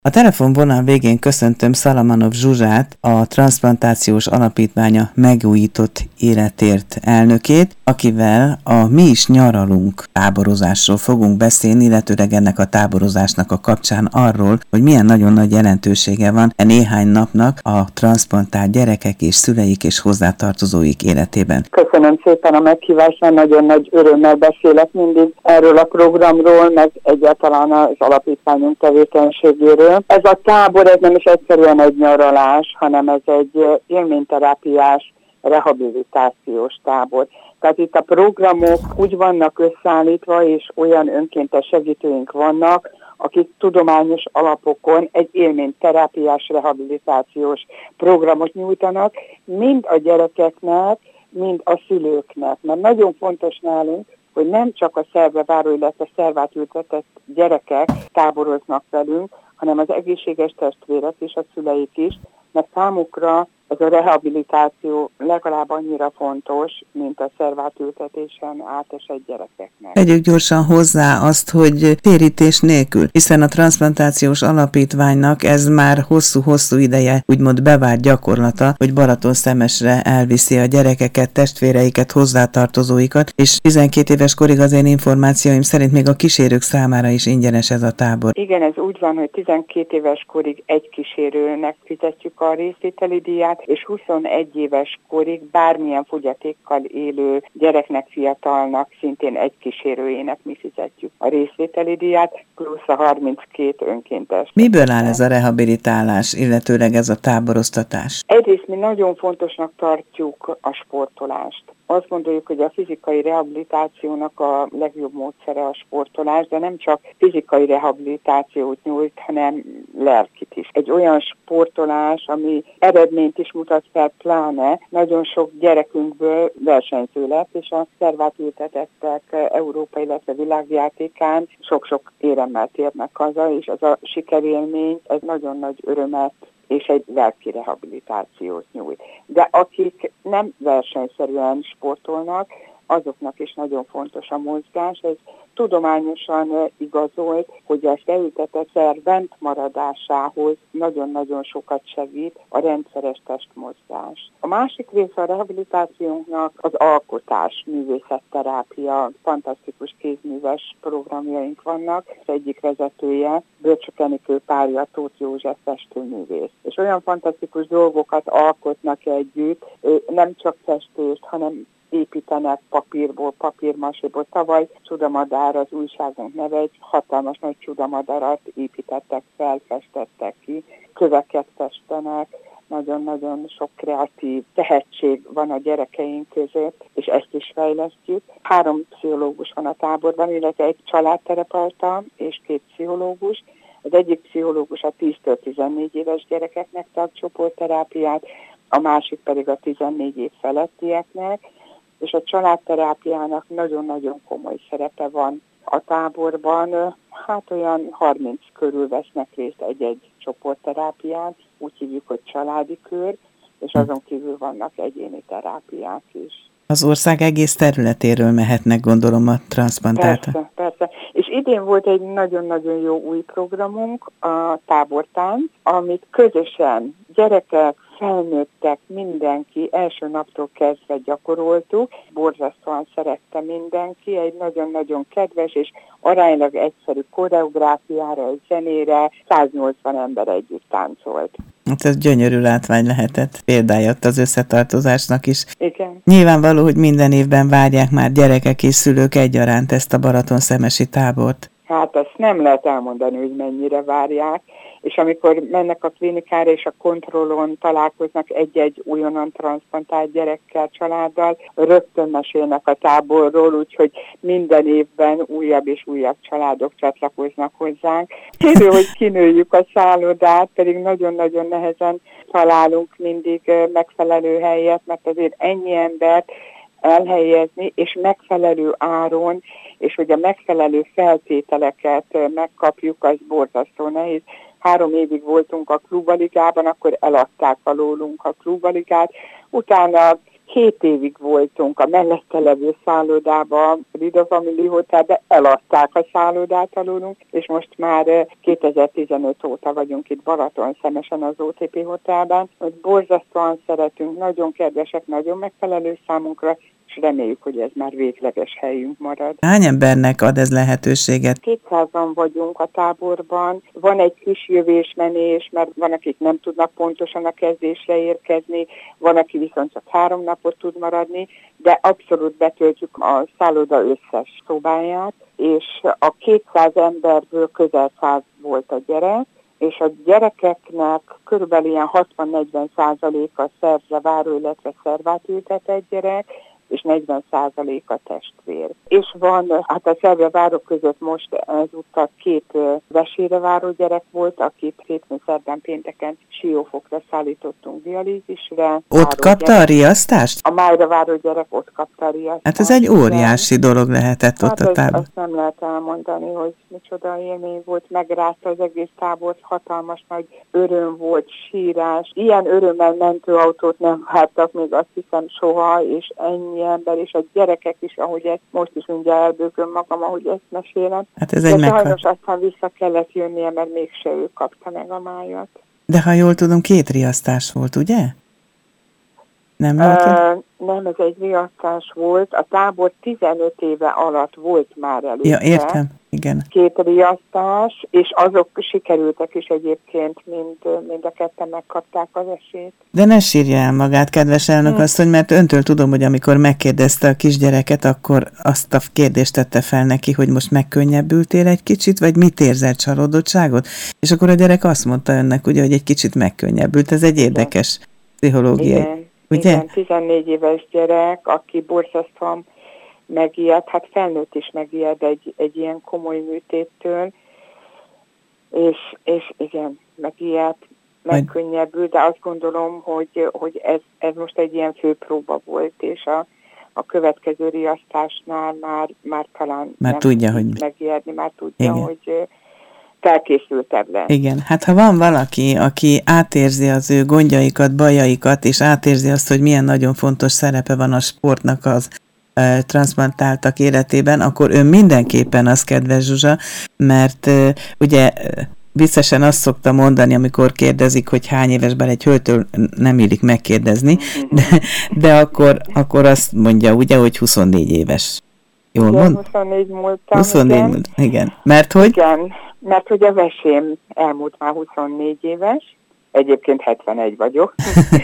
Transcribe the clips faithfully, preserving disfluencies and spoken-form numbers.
A telefonvonal végén köszöntöm Szalamanov Zsuzsát, a Transzplantációs Alapítványa megújított életért elnökét, akivel a Mi is nyaralunk táborozásról fogunk beszélni, illetőleg ennek a táborozásnak a kapcsán arról, hogy milyen nagyon nagy jelentősége van e néhány napnak a transzplantált gyerekek és szüleik és hozzátartozóik életében. Köszönöm szépen a meghívást, mert nagyon nagy örömmel beszélek mindig erről a programról, meg egyáltalán az alapítványunk tevékenységéről. Ez a tábor, ez nem is egyszerűen egy nyaralás, hanem ez egy élményterápiás rehabilitációs tábor. Tehát itt a programok úgy vannak összeállítva, és olyan önkéntes segítőink vannak, akik tudományos alapokon egy élményterápiás rehabilitációs programot nyújtanak, mind a gyerekeknek, mind a szülőknek. Mert nagyon fontos nálunk, hogy nem csak a szerveváró, illetve szervátültetett gyerekek táboroznak velünk, hanem az egészséges testvérek és a szüleik is, mert számukra ez a rehabilitáció legalább annyira fontos, mint a szervátültetésen átesett gyerekeknek. Tegyük gyorsan hozzá azt, hogy térítés nélkül, hiszen a Transzplantációs Alapítványnak ez már hosszú-hosszú ideje úgymond bevált gyakorlata, hogy Balatonszemesre elviszi a gyerekeket, testvéreiket, hozzátartozóikat, és tizenkét éves korig az én információim szerint még a kísérők számára is ingyenes ez a tábor. Igen, ez úgy van, hogy tizenkét éves korig egy kísérőnek fizetjük a részvételi díját, és huszonegy éves korig bármilyen fogyatékkal élő gyereknek, fiatalnak, szintén egy kísérőjének mi fizetjük a részvételi díjat, plusz a harminckét önkéntes. Miből áll ez a rehabilitálás, illetőleg ez a táboroztatás? Egyrészt mi nagyon fontosnak tartjuk a sportolást. Azt gondoljuk, hogy a fizikai rehabilitációnak a legjobb módszere a sportolás, de nem csak fizikai rehabilitációt nyújt, hanem lelkit is. Egy olyan sportolás, ami eredményt is mutat fel, pláne nagyon sok gyerekünkből versenyző lett, és a szervátültetettek Európa, illetve világjátékán sok-sok éremmel térnek haza, és az a sikerélmény, ez nagyon nagy örömet és egy lelki rehabilitációt nyújt. De akik nem versenyszerűen sportolnak, azoknak is nagyon fontos a mozgás. Ez tudományosan igazolt, hogy a beültetett szerv bent maradásához nagyon-nagyon sokat segít a rendszeres testmozgás. A másik része a rehabilitációnknak az alkotás, művészetterápia, fantasztikus kézműves programjaink vannak. Az egyik vezetője Bölcsök Enikő párja, Tóth József festőművész. És olyan fantasztikus dolgokat alkotnak együtt, nem csak festést, hanem építenek papírból, papírmaséból. Tavaly Csudamadár az újságunk neve, egy hatalmas nagy csudamadarat építettek fel, festettek ki, köveket festenek, nagyon-nagyon sok kreatív tehetség van a gyerekeink között, és ezt is fejlesztjük. Három pszichológus van a táborban, illetve egy családterapeuta és két pszichológus. Az egyik pszichológus a tíztől tizennégy éves gyerekeknek tart csoportterápiát, a másik pedig a tizennégy év felettieknek, és a családterápiának nagyon-nagyon komoly szerepe van a táborban. Hát olyan harminc körül vesznek részt egy-egy csoportterápián, úgy hívjuk, hogy családi kör, és azon kívül vannak egyéni terápiák is. Az ország egész területéről mehetnek, gondolom, a transzplantáltak. Persze, persze. És idén volt egy nagyon-nagyon jó új programunk, a tábortánc, amit közösen gyerekek, felnőttek, mindenki első naptól kezdve gyakoroltuk. Borzasztóan szerette mindenki, egy nagyon-nagyon kedves és aránylag egyszerű koreográfiára, egy zenére száznyolcvan ember együtt táncolt. Hát ez gyönyörű látvány lehetett, példája ott az összetartozásnak is. Igen. Nyilvánvaló, hogy minden évben várják már gyerekek és szülők egyaránt ezt a Balatonszemesi tábort. Hát ezt nem lehet elmondani, hogy mennyire várják, és amikor mennek a klinikára és a kontrollon találkoznak egy-egy újonnan transzplantált gyerekkel, családdal, rögtön mesélnek a táborról, úgyhogy minden évben újabb és újabb családok csatlakoznak hozzánk. Kérő, hogy kinőjük a szállodát, pedig nagyon-nagyon nehezen találunk mindig megfelelő helyet, mert azért ennyi embert elhelyezni, és megfelelő áron, és hogy a megfelelő feltételeket megkapjuk, az borzasztó nehéz. Három évig voltunk a Klubaligában, akkor eladták alólunk a Klubaligát, utána hét évig voltunk a mellette levő szállodában, a Rida Family Hotelben, eladták a szállodát alulunk, és most már kétezer-tizenöt óta vagyunk itt Balatonszemesen az o té pé Hotelben, hogy borzasztóan szeretünk, nagyon kedvesek, nagyon megfelelő számunkra, és reméljük, hogy ez már végleges helyünk marad. Hány embernek ad ez lehetőséget? kétszázan vagyunk a táborban, van egy kis jövésmenés, mert van, akik nem tudnak pontosan a kezdésre érkezni, van, aki viszont csak három napot tud maradni, de abszolút betöltjük a szálloda összes szobáját, és a kétszáz emberből közel száz volt a gyerek, és a gyerekeknek körülbelül ilyen hatvan-negyven százaléka szervre váró, illetve szervát ültetett gyerek, és negyven százalék a testvér. És van, hát a szervre várók között most ezúttal két vesére váró gyerek volt, akit hétfőn, szerdán, pénteken Siófokra szállítottunk dialízisre. Ott kapta gyerek. A riasztást? A májra váró gyerek ott kapta a riasztást. Hát ez egy óriási igen. dolog lehetett hát ott a tábor. Azt nem lehet elmondani, hogy micsoda élmény volt, megrázta az egész tábort, hatalmas nagy öröm volt, sírás. Ilyen örömmel mentőautót nem láttak még azt hiszem soha, és ennyi ember, és a gyerekek is, ahogy ezt most is mindjárt elbőköm magam, ahogy ezt mesélem. Hát ez egy de sajnos aztán vissza kellett jönnie, mert mégse ő kapta meg a májat. De ha jól tudom, két riasztás volt, ugye? Nem, uh, nem, ez egy riasztás volt. A tábor tizenöt éve alatt volt már előtte. Ja, értem, igen. Két riasztás, és azok sikerültek is egyébként, mind, mind a ketten megkapták az esélyt. De ne sírja el magát, kedves elnök hmm. asszony, mert öntől tudom, hogy amikor megkérdezte a kisgyereket, akkor azt a kérdést tette fel neki, hogy most megkönnyebbültél egy kicsit, vagy mit érzel, csalódottságot? És akkor a gyerek azt mondta önnek, ugye, hogy egy kicsit megkönnyebbült. Ez egy érdekes igen. pszichológiai. Igen. Ugye? Igen, tizennégy éves gyerek, aki borzasztóan megijed, hát felnőtt is megijed egy, egy ilyen komoly műtéttől, és, és igen, megijed, megkönnyebbül, de azt gondolom, hogy, hogy ez, ez most egy ilyen főpróba volt, és a, a következő riasztásnál már, már talán már nem tudja, hogy megijedni, már tudja, igen. hogy felkészültebb lesz. Igen, hát ha van valaki, aki átérzi az ő gondjaikat, bajaikat, és átérzi azt, hogy milyen nagyon fontos szerepe van a sportnak az e, transzplantáltak életében, akkor ön mindenképpen az, kedves Zsuzsa, mert e, ugye viccesen azt szokta mondani, amikor kérdezik, hogy hány éves, bár egy hölgytől nem illik megkérdezni, de, de akkor, akkor azt mondja, ugye, hogy huszonnégy éves. Jól igen, mond? huszonnégy múltam, huszonnégy, igen. igen. Mert hogy? Igen, mert hogy a vesém elmúlt már huszonnégy éves, egyébként hetvenegy vagyok,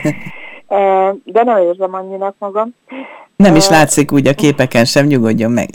de nem érzem annyinak magam. Nem is látszik úgy a képeken sem, nyugodjon meg.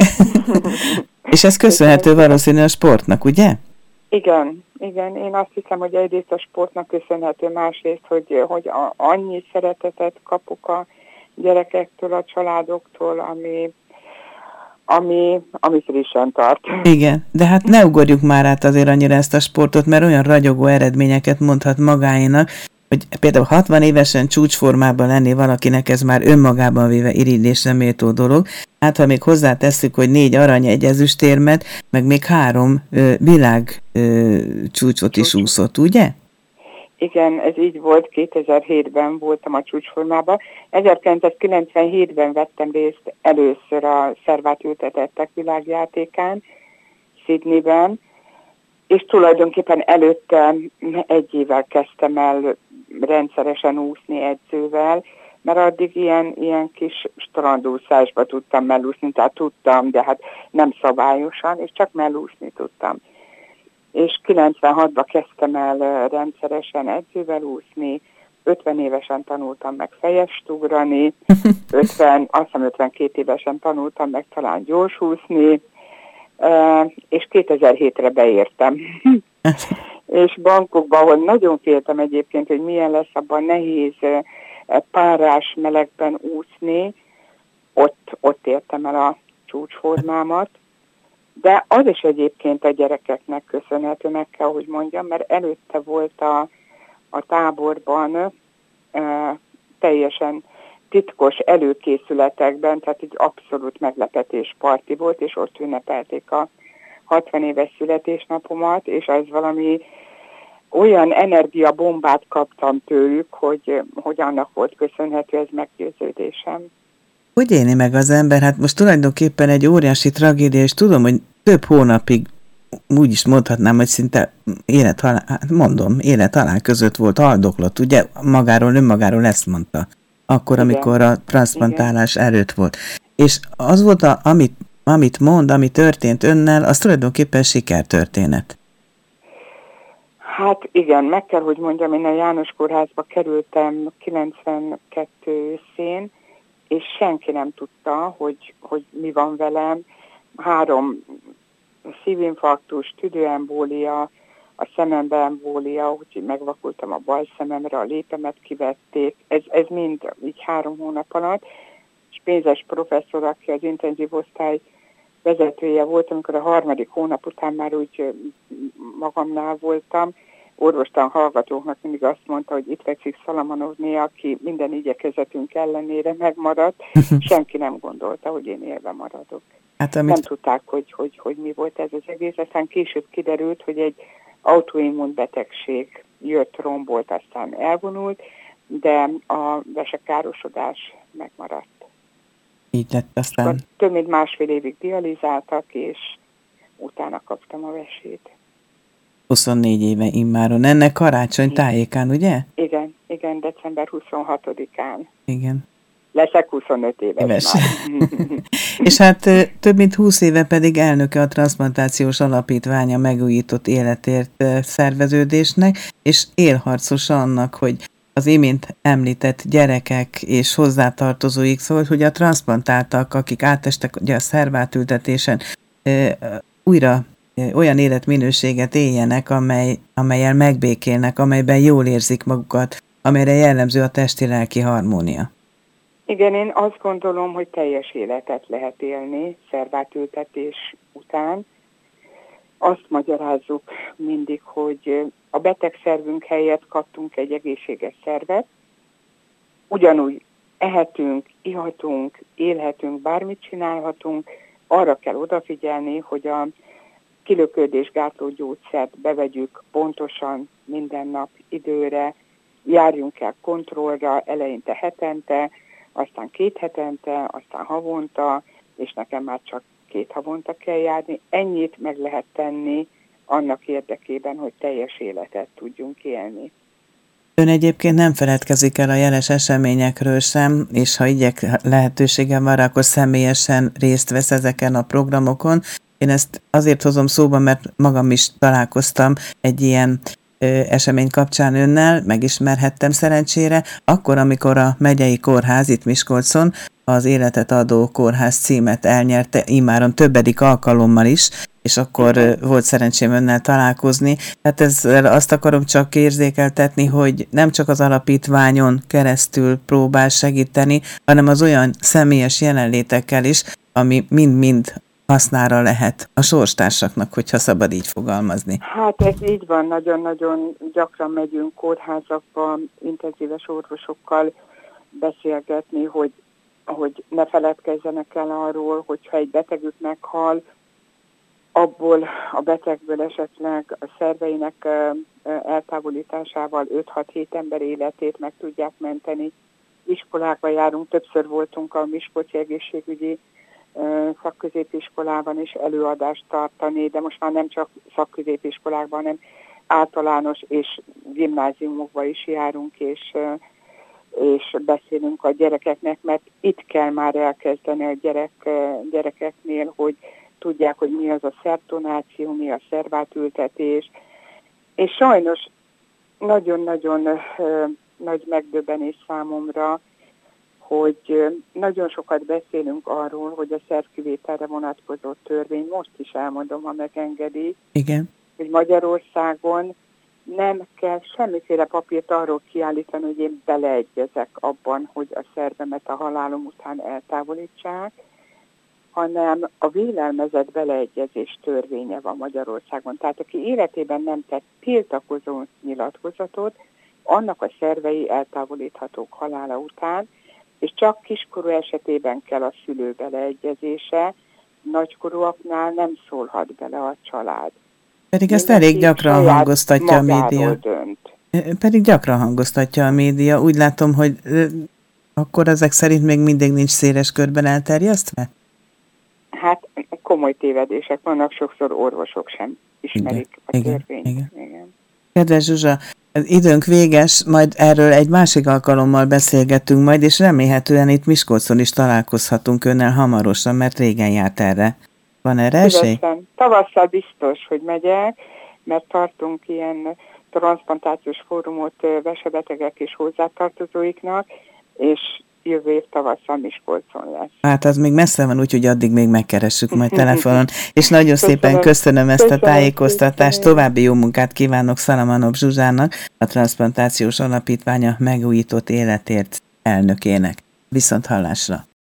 És ez köszönhető valószínűleg a sportnak, ugye? Igen, igen, én azt hiszem, hogy egyrészt a sportnak köszönhető, másrészt, hogy, hogy a, annyi szeretetet kapok a gyerekektől, a családoktól, ami Ami, ami frissen tart. Igen, de hát ne ugorjuk már át azért annyira ezt a sportot, mert olyan ragyogó eredményeket mondhat magáénak, hogy például hatvan évesen csúcsformában lenni valakinek, ez már önmagában véve irigylésre méltó dolog. Hát ha még hozzátesszük, hogy négy arany, egy ezüstérmet, meg még három ö, világ ö, csúcsot is Csúcs. úszott, ugye? Igen, ez így volt, kétezer-hétben voltam a csúcsformában. ezerkilencszázkilencvenhétben vettem részt először a szervát ültetettek világjátékán, Sydneyben, és tulajdonképpen előtte egy évvel kezdtem el rendszeresen úszni edzővel, mert addig ilyen, ilyen kis strandúszásba tudtam mellúszni, tehát tudtam, de hát nem szabályosan, és csak mellúszni tudtam. És kilencvenhatban kezdtem el rendszeresen edzővel úszni, ötven évesen tanultam meg fejest ugrani, ötven, azt hiszem ötvenkét évesen tanultam meg talán gyorsúszni, és kétezer-hétre beértem. És Bangkokban, ahol nagyon féltem egyébként, hogy milyen lesz abban nehéz párás melegben úszni, ott, ott értem el a csúcsformámat. De az is egyébként a gyerekeknek köszönhető, meg kell, hogy mondjam, mert előtte volt a, a táborban e, teljesen titkos előkészületekben, tehát egy abszolút meglepetés parti volt, és ott ünnepelték a hatvan éves születésnapomat, és az valami olyan energiabombát kaptam tőlük, hogy, hogy annak volt köszönhető ez meggyőződésem. Hogy éli meg az ember? Hát most tulajdonképpen egy óriási tragédia, és tudom, hogy több hónapig úgy is mondhatnám, hogy szinte élet-halál, hát mondom, élet-halál között volt, haldoklott, ugye? Magáról, önmagáról ezt mondta. Akkor, igen, amikor a transzplantálás igen. előtt volt. És az volt, a, amit, amit mond, ami történt önnel, az tulajdonképpen sikertörténet. Hát igen, meg kell, hogy mondjam, én a János Kórházba kerültem kilencvenkettő őszén, és senki nem tudta, hogy, hogy mi van velem. Három szívinfarktus, tüdőembólia, a szemembe embólia, úgyhogy megvakultam a bal szememre, a lépemet kivették. Ez, ez mind így három hónap alatt. És Pénzes professzor, aki az intenzív osztály vezetője volt, amikor a harmadik hónap után már úgy magamnál voltam, orvostan hallgatóknak mindig azt mondta, hogy itt fekszik Szalamanovné, aki minden igyekezetünk ellenére megmaradt. Senki nem gondolta, hogy én élve maradok. Hát, amit... Nem tudták, hogy, hogy, hogy mi volt ez az egész. Aztán később kiderült, hogy egy autoimmun betegség jött, rombolt, aztán elvonult, de a vesekárosodás megmaradt. Így lett aztán. Több mint másfél évig dializáltak, és utána kaptam a vesét. huszonnégy éve immáron. Ennek karácsony tájékán, ugye? Igen, igen, december huszonhatodikán. Igen. Leszek huszonöt éves, éves. Már. És hát több mint húsz éve pedig elnöke a Transzplantációs Alapítványa megújított életért szerveződésnek, és élharcosa annak, hogy az imént említett gyerekek és hozzátartozóik, szóval, hogy a transzplantáltak, akik átestek ugye a szervátültetésen, újra olyan életminőséget éljenek, amely, amellyel megbékélnek, amelyben jól érzik magukat, amelyre jellemző a testi-lelki harmónia. Igen, én azt gondolom, hogy teljes életet lehet élni szervátültetés után. Azt magyarázzuk mindig, hogy a beteg szervünk helyett kaptunk egy egészséges szervet. Ugyanúgy ehetünk, ihatunk, élhetünk, bármit csinálhatunk. Arra kell odafigyelni, hogy a kilöködésgátló gyógyszert bevegyük pontosan minden nap időre, járjunk el kontrollra, eleinte hetente, aztán két hetente, aztán havonta, és nekem már csak két havonta kell járni. Ennyit meg lehet tenni annak érdekében, hogy teljes életet tudjunk élni. Ön egyébként nem feledkezik el a jeles eseményekről sem, és ha igyek lehetőségem van, akkor személyesen részt vesz ezeken a programokon. Én ezt azért hozom szóba, mert magam is találkoztam egy ilyen ö, esemény kapcsán önnel, megismerhettem szerencsére, akkor, amikor a megyei kórház itt Miskolcon az Életet adó kórház címet elnyerte, immáron többedik alkalommal is, és akkor ö, volt szerencsém önnel találkozni. Hát ezzel azt akarom csak érzékeltetni, hogy nem csak az alapítványon keresztül próbál segíteni, hanem az olyan személyes jelenlétekkel is, ami mind-mind hasznára lehet a sorstársaknak, hogyha szabad így fogalmazni. Hát ez így van, nagyon-nagyon gyakran megyünk kórházakba, intenzíves orvosokkal beszélgetni, hogy, hogy ne feledkezzenek el arról, hogyha egy betegük meghal, abból a betegből esetleg a szerveinek eltávolításával öt-hat-hét ember életét meg tudják menteni. Iskolákba járunk, többször voltunk a Miskolci egészségügyi szakközépiskolában is előadást tartani, de most már nem csak szakközépiskolákban, hanem általános és gimnáziumokba is járunk, és, és beszélünk a gyerekeknek, mert itt kell már elkezdeni a gyerek, gyerekeknél, hogy tudják, hogy mi az a szervdonáció, mi a szervátültetés, és sajnos nagyon-nagyon nagy megdöbbenés számomra, hogy nagyon sokat beszélünk arról, hogy a szervkivételre vonatkozó törvény, most is elmondom, ha megengedi, igen, hogy Magyarországon nem kell semmiféle papírt arról kiállítani, hogy én beleegyezek abban, hogy a szervemet a halálom után eltávolítsák, hanem a vélelmezett beleegyezés törvénye van Magyarországon. Tehát aki életében nem tett tiltakozó nyilatkozatot, annak a szervei eltávolíthatók halála után, és csak kiskorú esetében kell a szülő beleegyezése, nagykorúaknál nem szólhat bele a család. Pedig ezt elég gyakran hangoztatja a média. Dönt. Pedig gyakran hangoztatja a média. Úgy látom, hogy akkor ezek szerint még mindig nincs széles körben elterjesztve? Hát komoly tévedések vannak, sokszor orvosok sem ismerik igen, a törvényt. Igen, igen. Igen. Kedves Zsuzsa, az időnk véges, majd erről egy másik alkalommal beszélgetünk majd, és remélhetően itt Miskolcon is találkozhatunk önnel hamarosan, mert régen járt erre. Van erre esély? Tavasszal biztos, hogy megyek, mert tartunk ilyen transzplantációs fórumot vesebetegek és hozzátartozóiknak, és jövő év tavasszal Miskolcon lesz. Hát az még messze van, úgyhogy addig még megkeressük majd telefonon. És nagyon köszönöm. Szépen köszönöm ezt köszönöm, a tájékoztatást. Köszönöm. További jó munkát kívánok Szalamanov Zsuzsának, a Transzplantációs Alapítványa megújított életért elnökének. Viszont hallásra!